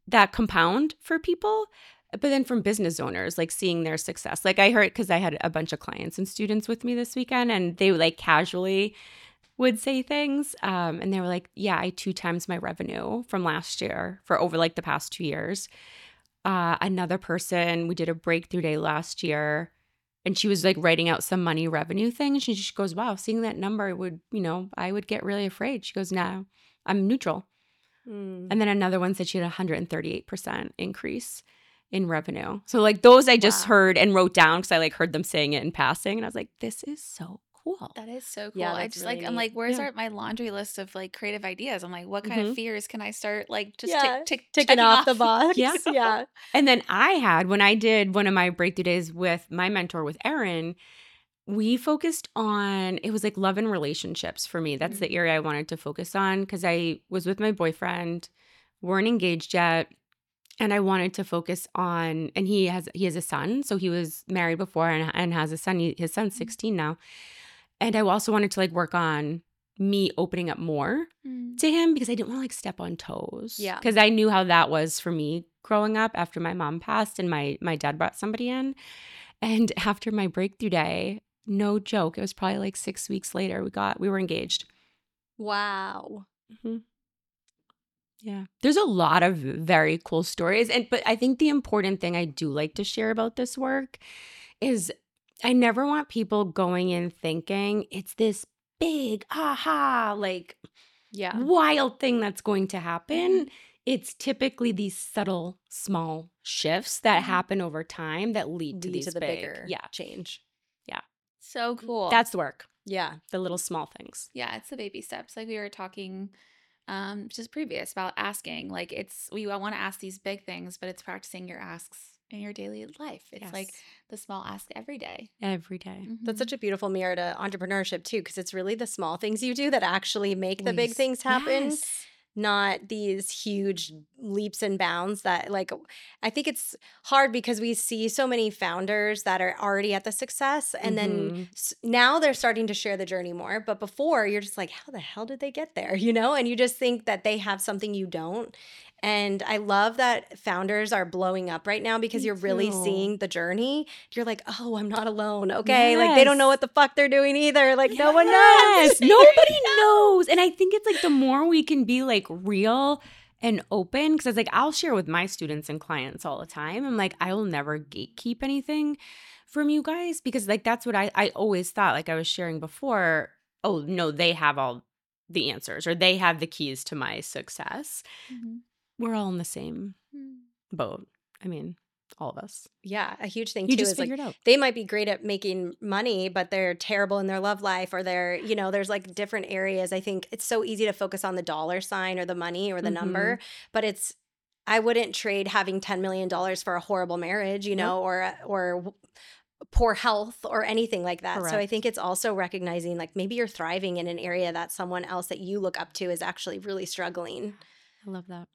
that compound for people. But then from business owners, like seeing their success. Like I heard, because I had a bunch of clients and students with me this weekend, and they like casually would say things. And they were like, yeah, I 2 times my revenue from last year for over like the past 2 years. Another person, we did a breakthrough day last year, and she was like writing out some money revenue thing. She just goes, wow, seeing that number would, I would get really afraid. She goes, nah, I'm neutral. And then another one said she had a 138% increase in revenue. So like those I just heard and wrote down because I like heard them saying it in passing. And I was like, this is so cool. That is so cool. Yeah, I that's just really like, I'm neat. like, where's Yeah. my laundry list of like creative ideas? I'm like, what kind Mhm. of fears can I start like just Yeah, ticking ticking off the box. Yeah. Yeah. And then when I did one of my breakthrough days with my mentor, with Erin, we focused on, it was like love and relationships for me. That's the area I wanted to focus on because I was with my boyfriend, weren't engaged yet. And I wanted to focus on, and he has a son. So he was married before and has a son. His son's 16 now. And I also wanted to like work on me opening up more to him because I didn't want to like step on toes. Yeah. Because I knew how that was for me growing up after my mom passed and my dad brought somebody in. And after my breakthrough day, no joke, it was probably like 6 weeks later, we were engaged. Wow. Mhm. Yeah. There's a lot of very cool stories. But I think the important thing I do like to share about this work is I never want people going in thinking it's this big, like Yeah. wild thing that's going to happen. It's typically these subtle, small shifts that happen over time that lead to Lead these to the big, bigger change. So cool. That's the work. Yeah. The little small things. Yeah, it's the baby steps. Like we were talking just previous about asking. Like we want to ask these big things, but it's practicing your asks in your daily life. It's like Yes. the small ask every day. Every day. That's such a beautiful mirror to entrepreneurship too, because it's really the small things you do that actually make the big Ways. things happen. Yes. Not these huge leaps and bounds that like I think it's hard because we see so many founders that are already at the success and then now they're starting to share the journey more, but before you're just like, how the hell did they get there, and you just think that they have something you don't. And I love that founders are blowing up right now because Me you're really too. seeing the journey. You're like, oh, I'm not alone. Okay. Like they don't know Yes. what the fuck they're doing either. Like no one knows. Yes, nobody knows. And I think it's like the more we can be like real and open, because it's like I'll share with my students and clients all the time. I'm like, I will never gatekeep anything from you guys because like that's what I always thought, like I was sharing before, oh no, they have all the answers or they have the keys to my success. We're all in the same boat. I mean, all of us. Yeah. A huge thing You too just is like figure it out. they might be great at making money, but they're terrible in their love life or they're, there's like different areas. I think it's so easy to focus on the dollar sign or the money or the number, but I wouldn't trade having $10 million for a horrible marriage, Nope. or poor health or anything like that. So I Correct. think it's also recognizing like maybe you're thriving in an area that someone else that you look up to is actually really struggling. I love that.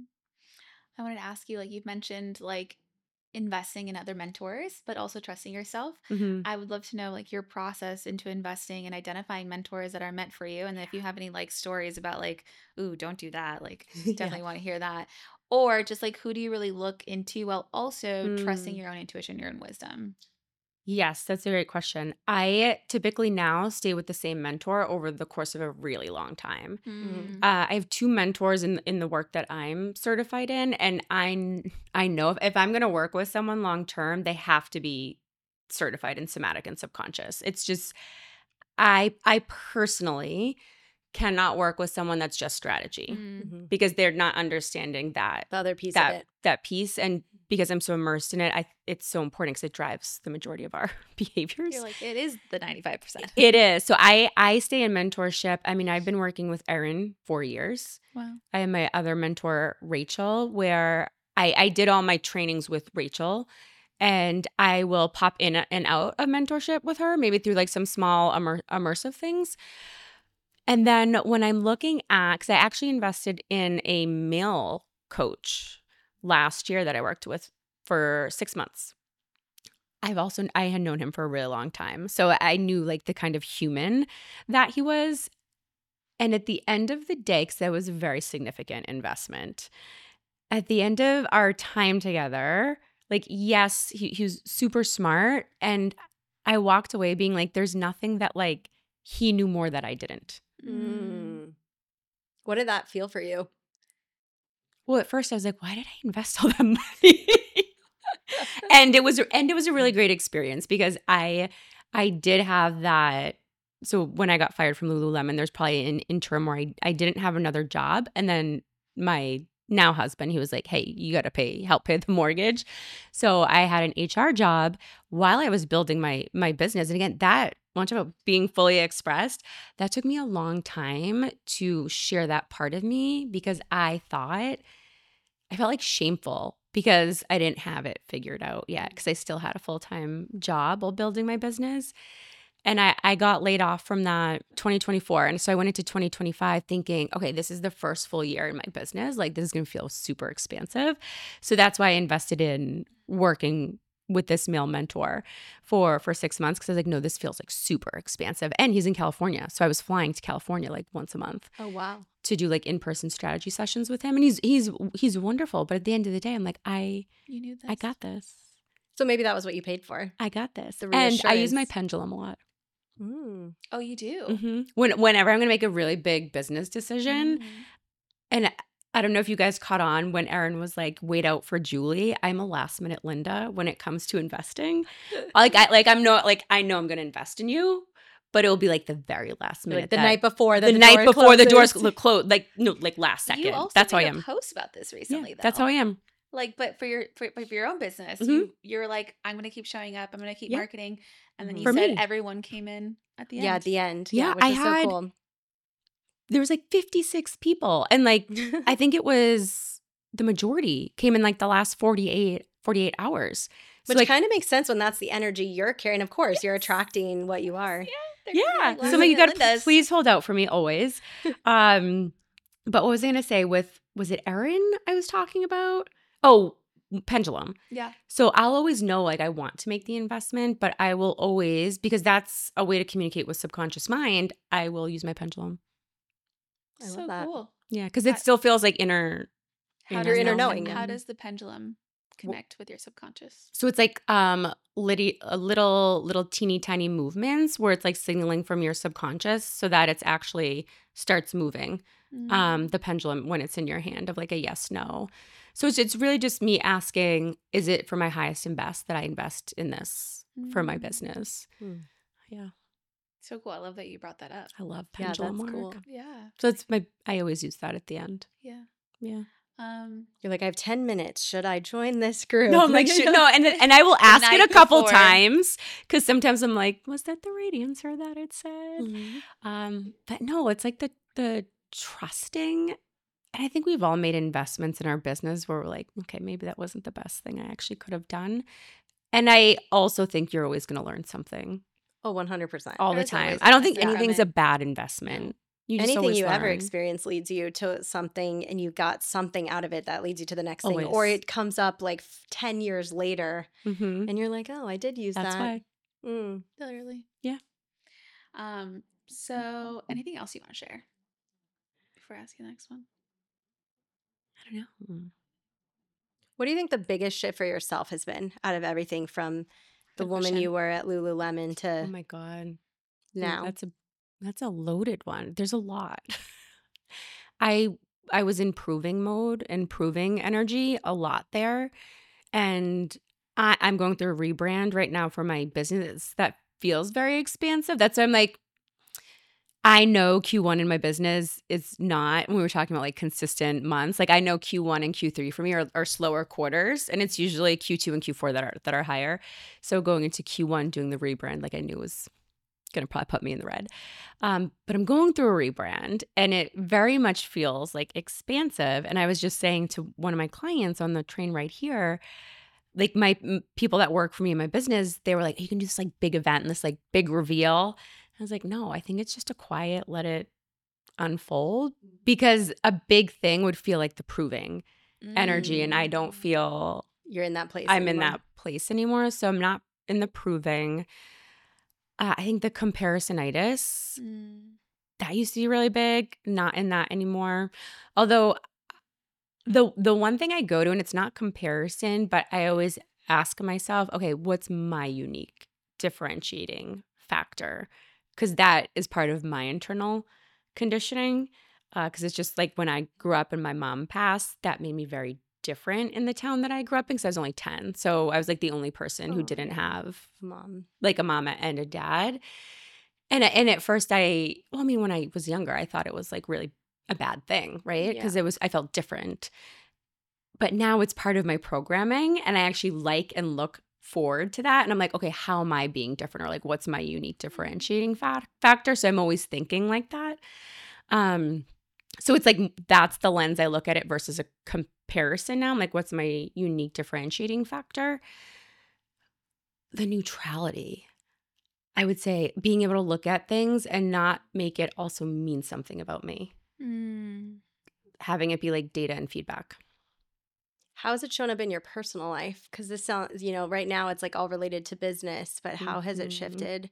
I wanted to ask you, like you've mentioned, like investing in other mentors, but also trusting yourself. I would love to know like your process into investing and identifying mentors that are meant for you. And if you have any like stories about like, ooh, don't do that. Like definitely want to hear that. Or just like who do you really look into while also trusting your own intuition, your own wisdom? Yes, that's a great question. I typically now stay with the same mentor over the course of a really long time. I have 2 mentors in the work that I'm certified in, and I know if I'm going to work with someone long term, they have to be certified in somatic and subconscious. It's just I personally cannot work with someone that's just strategy because they're not understanding that The other piece of it. that piece. And because I'm so immersed in it, it's so important because it drives the majority of our behaviors. You're like, it is the 95%. It is. So I stay in mentorship. I mean, I've been working with Erin for years. Wow. I have my other mentor, Rachel, where I did all my trainings with Rachel. And I will pop in and out of mentorship with her, maybe through like some small immersive things. And then when I'm looking at, because I actually invested in a male coach last year that I worked with for 6 months. I had known him for a really long time. So I knew like the kind of human that he was. And at the end of the day, because that was a very significant investment, at the end of our time together, like, yes, he was super smart. And I walked away being like, there's nothing that like he knew more that I didn't. Mm. What did that feel for you? Well, at first I was like, why did I invest all that money? And it was a really great experience because I did have that. So when I got fired from Lululemon, there's probably an interim where I didn't have another job. And then my now husband, he was like, hey, you got to help pay the mortgage. So I had an HR job while I was building my business. And again, that much about being fully expressed, that took me a long time to share that part of me because I felt like shameful because I didn't have it figured out yet because I still had a full-time job while building my business. And I got laid off from that 2024. And so I went into 2025 thinking, okay, this is the first full year in my business. Like, this is going to feel super expansive. So that's why I invested in working with this male mentor for 6 months because I was like, no, this feels like super expansive. And he's in California. So I was flying to California like once a month. Oh, wow. To do like in-person strategy sessions with him. And he's wonderful. But at the end of the day, I'm like, You knew this. I got this. So maybe that was what you paid for. I got this. The And I use my reassurance. pendulum a lot. Oh, you do? Mm-hmm. Whenever I'm going to make a really big business decision, and I don't know if you guys caught on when Erin was like, wait out for Julie. I'm a last minute Linda when it comes to investing. I know I'm going to invest in you, but it'll be like the very last minute. Like the night before the doors closes. close, like no, like last second. You also That's how I made am. a post about this recently, though. That's how I am. Like, but for your own business, Mhm. you're like, I'm gonna keep showing up. I'm gonna keep Yeah. marketing, and then you For said me. everyone came in at the end. Yeah, at the end. Yeah, which I is had- so cool. There was like 56 people, and like I think it was the majority came in like the last 48 hours. So Which like, kind of makes sense when that's the energy you're carrying. Of course, you're attracting what you are. They're gonna be yeah. like, So "Last like, you minute got to Lindas." please hold out for me always. But what was I gonna say? Was it Erin I was talking about? Oh, pendulum. Yeah. So I'll always know like I want to make the investment, but I will always, because that's a way to communicate with subconscious mind, I will use my pendulum. I love So that. cool. Yeah, because it still feels like inner. How Your does inner the- knowing, How yeah. does the pendulum connect with your subconscious? So it's like little teeny tiny movements where it's like signaling from your subconscious so that it's actually starts moving. The pendulum when it's in your hand of like a yes, no. So it's really just me asking, is it for my highest and best that I invest in this for my business? Mm. Yeah. So cool. I love that you brought that up. I love Yeah, pendulum that's work. cool. Yeah. So I always use that at the end. Yeah. Yeah. You're like, I have 10 minutes. Should I join this group? No, I'm like, no, and I will ask it night a couple before. times because sometimes I'm like, was that the right answer that it said? Mhm. But no, it's like the trusting. And I think we've all made investments in our business where we're like, okay, maybe that wasn't the best thing I actually could have done. And I also think you're always going to learn something Oh, 100%. all the There's time. always I don't a think lesson from anything's it. a bad investment. You just Anything always you ever learn. experience leads you to something and you got something out of it that leads you to the next thing. Or Always. it comes up like 10 years later Mhm. and you're like, oh, I did use That's that. why. Mm. Literally. Yeah. So anything else you want to share before I ask you the next one? I don't know. What do you think the biggest shift for yourself has been out of everything from the Good woman question. you were at Lululemon Oh to my God. now? That's a loaded one. There's a lot. I was in proving mode and proving energy a lot there. And I'm going through a rebrand right now for my business that feels very expansive. That's why I'm like, I know Q1 in my business is not, when we were talking about like consistent months, like I know Q1 and Q3 for me are slower quarters, and it's usually Q2 and Q4 that are higher. So going into Q1 doing the rebrand, like I knew was going to probably put me in the red. But I'm going through a rebrand and it very much feels like expansive. And I was just saying to one of my clients on the train right here, like people that work for me in my business, they were like, you can do this like big event and this like big reveal. I was like, no, I think it's just a quiet, let it unfold, because a big thing would feel like the proving energy. And I don't feel You're in that place. I'm in anymore. that place anymore. So I'm not in the proving. I think the comparisonitis, that used to be really big, not in that anymore. Although The one thing I go to, and it's not comparison, but I always ask myself, okay, what's my unique differentiating factor? Because that is part of my internal conditioning. Because it's just like when I grew up and my mom passed, that made me very different in the town that I grew up in because I was only 10. So I was like the only person who Oh, didn't yeah. have Mom. like a mom and a dad. And at first I mean, when I was younger, I thought it was like really a bad thing, right? Yeah. Because I felt different. But now it's part of my programming and I actually like and look forward to that. And I'm like, okay, how am I being different? Or like, what's my unique differentiating factor? So I'm always thinking like that. So it's like that's the lens I look at it versus a comparison now. I'm like, what's my unique differentiating factor? The neutrality. I would say being able to look at things and not make it also mean something about me. Mm. Having it be like data and feedback. How has it shown up in your personal life? Because this sounds, right now it's like all related to business, but how has it Mhm. shifted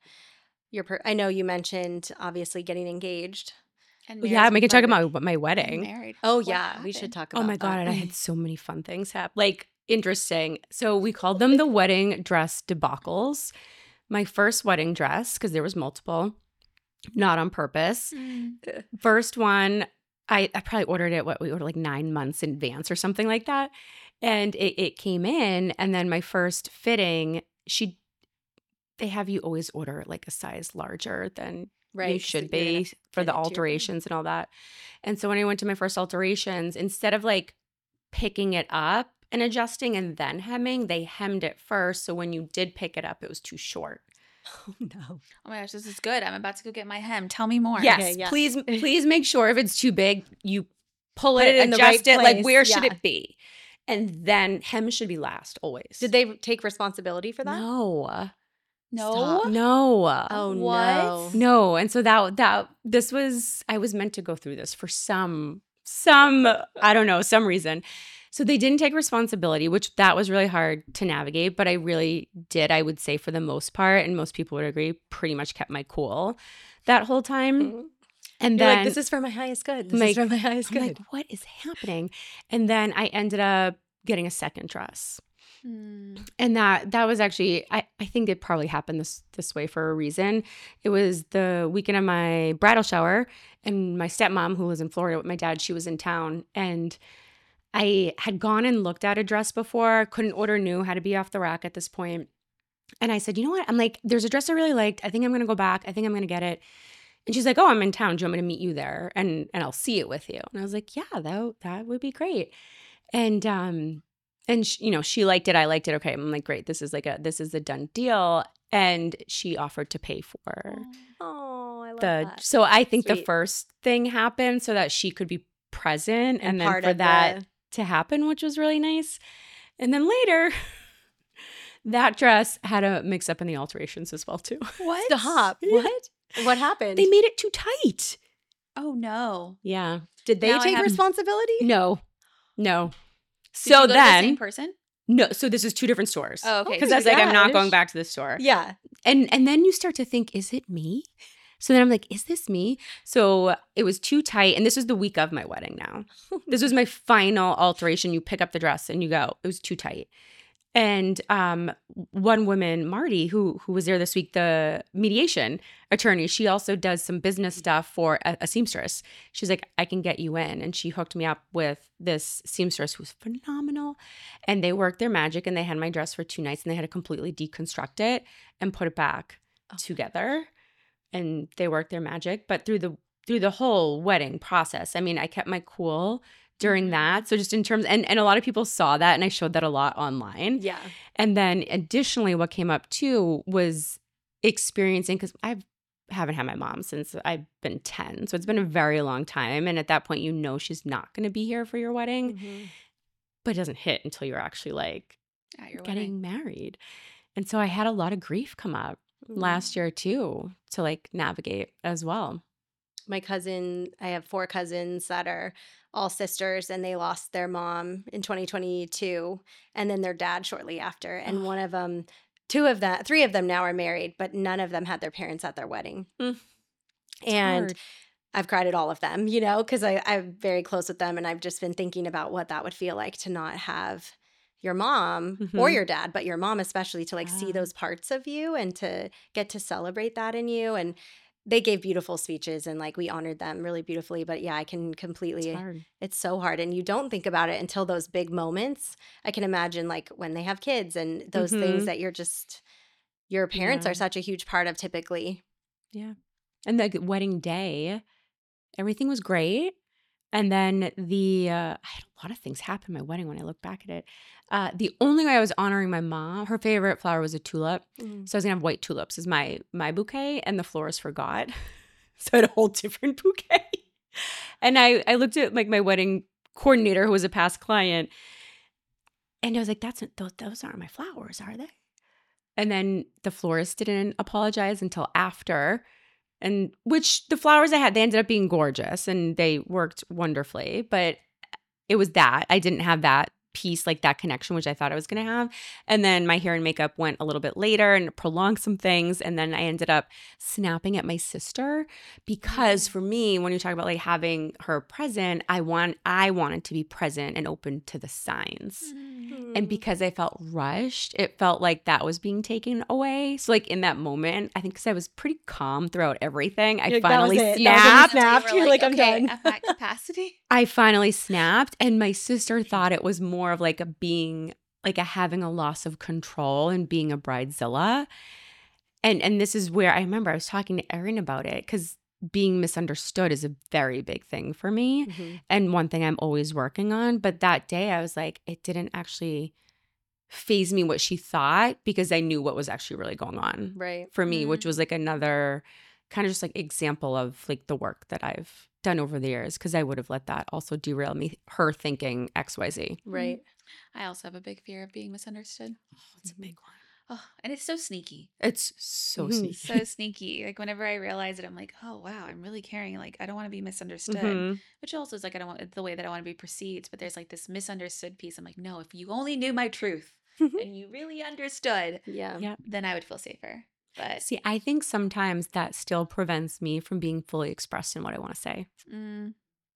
I know you mentioned obviously getting engaged. And Yeah, Mary's we can talk part of about my getting wedding. married. Oh, What yeah. We should happened? talk Oh my about God, that. I had so many fun things happen. Like interesting. So we called them the wedding dress debacles. My first wedding dress, because there was multiple, not on purpose. Mm. First one, I probably ordered it, we ordered like 9 months in advance or something like that. And it came in, and then my first fitting, they have you always order like a size larger than Right. you 'cause should you're gonna be for fit the it to your body. alterations and all that. And so when I went to my first alterations, instead of like picking it up and adjusting and then hemming, they hemmed it first. So when you did pick it up, it was too short. Oh, no. Oh my gosh, this is good. I'm about to go get my hem. Tell me more. Yes, Okay, yeah. please make sure if it's too big, you pull Put it, it in the right adjust it, like place, where should yeah. it be? And then hem should be last always. Did they take responsibility for that? No. No? Stop. No. Oh, What? no. No. And so this was, I was meant to go through this for some I don't know, some reason. So they didn't take responsibility, which that was really hard to navigate, but I really did, I would say for the most part, and most people would agree, pretty much kept my cool that whole time. Mhm. And You're then like, this is for my highest good. This like, is for my highest I'm good. like, what is happening? And then I ended up getting a second dress. Mm. And that was actually, I think it probably happened this way for a reason. It was the weekend of my bridal shower, and my stepmom, who lives in Florida with my dad, she was in town, and I had gone and looked at a dress before, couldn't order new, had to be off the rack at this point. And I said, you know what? I'm like, there's a dress I really liked. I think I'm gonna go back. I think I'm gonna get it. And she's like, oh, I'm in town. Do you want me to meet you there? And I'll see it with you. And I was like, yeah, that would be great. And she liked it. I liked it. Okay. I'm like, great. This is a done deal. And she offered to pay for Oh, I love that. so I think the Sweet. first thing happened so that she could be present and then part for of that to happen, which was really nice. And then later, that dress had a mix up in the alterations as well too. What? Stop. Yeah. What? What happened? They made it too tight. Oh no. Yeah. Did they Now I take have- responsibility? No. Did So you go to the then same person? no, so this is two different stores. Oh, okay. Because my I was like, I'm not gosh. going back to this store. Yeah. And then you start to think, is it me? So then I'm like, is this me? So it was too tight. And this was the week of my wedding now. This was my final alteration. You pick up the dress and you go. It was too tight. And one woman, Marty, who was there this week, the mediation attorney, she also does some business stuff for a seamstress. She's like, I can get you in. And she hooked me up with this seamstress who's phenomenal. And they worked their magic, and they had my dress for 2 nights, and they had to completely deconstruct it and put it back together. And they worked their magic. But through the whole wedding process, I mean, I kept my cool during that. So just in terms, and a lot of people saw that, and I showed that a lot online. Yeah. And then additionally, what came up too was experiencing, because I haven't had my mom since I've been 10. So it's been a very long time. And at that point, she's not going to be here for your wedding, Mhm. but it doesn't hit until you're actually like At your getting wedding. married. And so I had a lot of grief come up last year too, to like navigate as well. My cousin, I have 4 cousins that are all sisters, and they lost their mom in 2022 and then their dad shortly after. And one of them, 3 of them now are married, but none of them had their parents at their wedding. Mm. And hard. I've cried at all of them, because I'm very close with them. And I've just been thinking about what that would feel like to not have your mom or Mhm. your dad, but your mom especially, to like see Ah, those parts of you and to get to celebrate that in you. And they gave beautiful speeches and like we honored them really beautifully. But yeah, I can it's completely, hard. it's so hard. And you don't think about it until those big moments. I can imagine like when they have kids and those things Mhm. that your parents Yeah. are such a huge part of typically. Yeah. And the wedding day, everything was great. And then I had a lot of things happen at my wedding when I look back at it. The only way I was honoring my mom, her favorite flower was a tulip. Mm. So I was gonna have white tulips as my bouquet, and the florist forgot. So I had a whole different bouquet. And I looked at like my wedding coordinator, who was a past client, and I was like, those aren't my flowers, are they? And then the florist didn't apologize until after. And which the flowers I had, they ended up being gorgeous and they worked wonderfully. But it was that I didn't have that piece, like that connection, which I thought I was going to have. And then my hair and makeup went a little bit later and it prolonged some things. And then I ended up snapping at my sister because for me, when you talk about like having her present, I wanted to be present and open to the signs. And Mm. because I felt rushed, it felt like that was being taken away. So, like in that moment, I think because I was pretty calm throughout everything, I You're like, that was finally it. That was when you snapped. snapped. So you You're were like, I'm okay, done. at that capacity. I finally snapped, and my sister thought it was more of like having a loss of control and being a bridezilla. And this is where I remember I was talking to Erin about it because being misunderstood is a very big thing for me. Mhm. And one thing I'm always working on. But that day I was like, it didn't actually phase me what she thought because I knew what was actually really going on Right. for me, Mm. which was like another kind of just like example of like the work that I've done over the years because I would have let that also derail me, her thinking XYZ. Right. I also have a big fear of being misunderstood. It's a big one. Oh, and it's so sneaky. It's so Mhm. sneaky. So sneaky. Like whenever I realize it, I'm like, oh wow, I'm really caring. Like I don't want to be misunderstood. Mhm. Which also is like I don't want it's the way that I want to be perceived. But there's like this misunderstood piece. I'm like, no, if you only knew my truth and you really understood, Yeah. Yeah. then I would feel safer. But See, I think sometimes that still prevents me from being fully expressed in what I want to say, mm,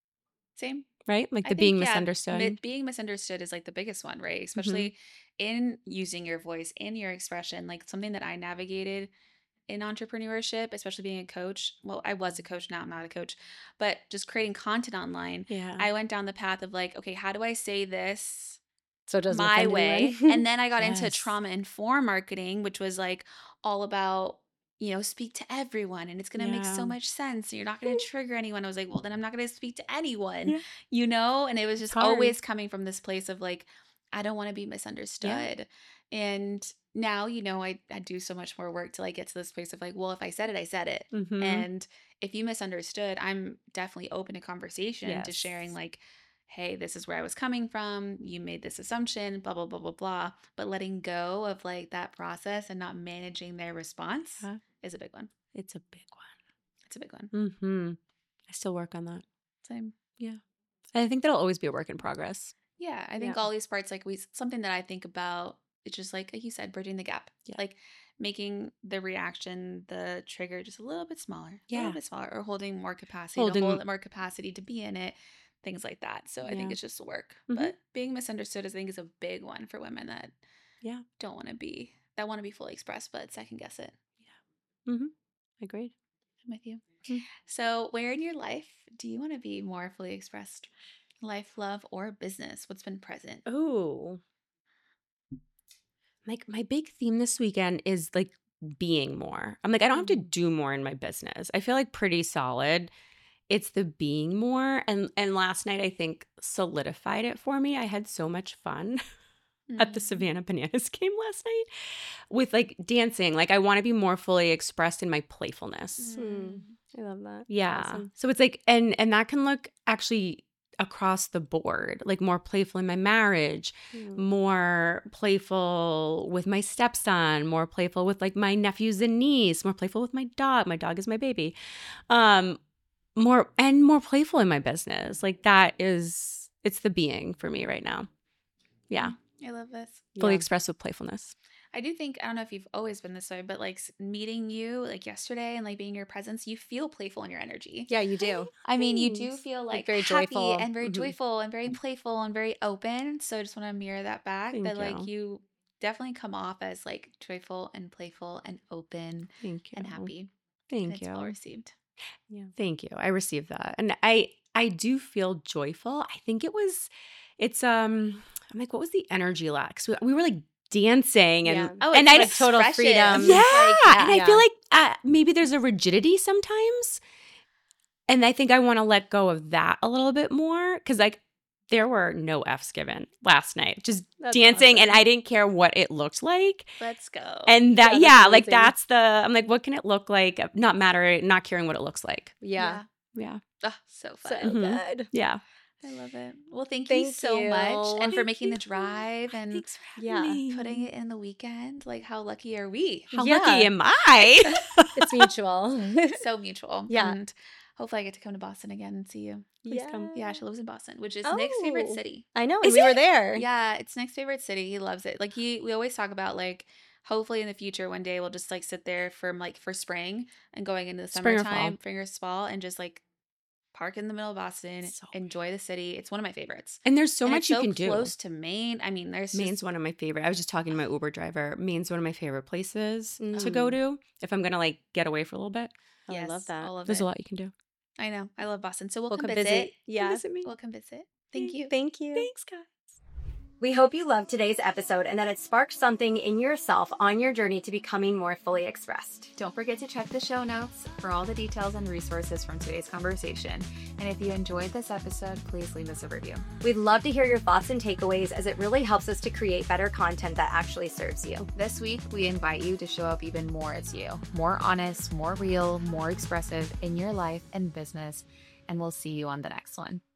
same. right? Like I the think being yeah, misunderstood. being misunderstood is like the biggest one, right? Mhm. Especially in using your voice, in your expression, like something that I navigated in entrepreneurship, especially being a coach. Well, I was a coach, now I'm not a coach, but just creating content online. Yeah. I went down the path of like, okay, how do I say this So it doesn't my offend way? anyone. And then I got into Yes. trauma informed marketing, which was like all about, speak to everyone and it's going to make so Yeah. much sense. And you're not going to trigger anyone. I was like, well, then I'm not going to speak to anyone, Yeah. And it was It's just hard. always coming from this place of like, I don't want to be Yeah. misunderstood. And now, I do so much more work to like get to this place of like, well, if I said it, I said it. Mhm. And if you misunderstood, I'm definitely open to conversation, to sharing Yes. like, hey, this is where I was coming from. You made this assumption, blah, blah, blah, blah, blah. But letting go of like that process and not managing their response Huh? is a big one. It's a big one. It's a big one. Mhm. I still work on that. Same. Yeah. I think that'll always be a work in progress. Yeah. I think Yeah. all these parts, like something that I think about, it's just like you said, bridging the gap. Yeah. Like making the reaction, the trigger just a little bit smaller, a Yeah. little bit smaller, or holding more capacity, Holding- to hold more capacity to be in it, things like that. So I think Yeah. it's just work. Mhm. But being misunderstood, I think, is a big one for women that Yeah. don't want to be, that want to be fully expressed, but second guess it. Mhm. Agreed. I'm with you. Mm. So, where in your life do you want to be more fully expressed? Life, love, or business? What's been present? Oh. Like my big theme this weekend is like being more. I'm like, I don't have to do more in my business. I feel like pretty solid. It's the being more. And last night I think solidified it for me. I had so much fun at the Mm. Savannah Bananas game last night with like dancing. Like I want to be more fully expressed in my playfulness. Mm. I love that. Yeah. Awesome. So it's like and that can look actually across the board, like more playful in my marriage, Mm. more playful with my stepson, more playful with like my nephews and niece, more playful with my dog. My dog is my baby. More playful in my business. Like it's the being for me right now. Yeah. I love this. Fully Yeah. expressed with playfulness. I do think, I don't know if you've always been this way, but like meeting you like yesterday and like being in your presence, you feel playful in your energy. Yeah, you do. I mean, you do Thanks. feel Like like very happy joyful. and very Mhm. joyful and very playful and very open. So I just want to mirror that back that Thank like you. you definitely come off as like joyful and playful and open Thank and you. happy. And Thank it's well you. received. Yeah. Thank you. I received that. And I do feel joyful. I think it's I'm like, what was the energy like? So we were like dancing Yeah. and Oh, and it's I Like total expression. freedom. yeah, Like, and I Yeah. feel like maybe there's a rigidity sometimes. And I think I want to let go of that a little bit more because like there were no F's given last night. Just That's dancing and awesome. I didn't care what it looked like. let's go. And that Yeah, that's like amazing. that's I'm like, what can it look like? Not caring what it looks like. Yeah. Yeah. Oh, so So fun. Mhm. good. Yeah. I love it. Well, thank you Thank so much. you. And for Thank making the you. drive and Thanks for having Yeah. me. putting it in the weekend. Like, how lucky are we? How Yeah. lucky am I? It's mutual. So mutual. Yeah. And hopefully I get to come to Boston again and see you. Please come. Yeah, she lives in Boston, which is Nick's favorite Oh. city. I know, and Is we were it? there. Yeah, it's Nick's favorite city. He loves it. Like we always talk about like hopefully in the future one day we'll just like sit there for spring and going into the Spring or summertime, fall. fingers fall, and just like park in the middle of Boston, So enjoy the city. It's one of my favorites. And there's so And much it's you so can do. close to Maine. I mean, there's Maine's just one of my favorite. I was just talking to my Uber driver. Maine's one of my favorite places to go Mm. to if I'm gonna like get away for a little bit. Oh, I love that. all of There's it. a lot you can do. I know. I love Boston. So we'll We'll come come visit. visit. Come Yeah. visit me. We'll come visit. Thank you. Thank you. Thanks, guys. We hope you loved today's episode and that it sparked something in yourself on your journey to becoming more fully expressed. Don't forget to check the show notes for all the details and resources from today's conversation. And if you enjoyed this episode, please leave us a review. We'd love to hear your thoughts and takeaways as it really helps us to create better content that actually serves you. This week, we invite you to show up even more as you, more honest, more real, more expressive in your life and business. And we'll see you on the next one.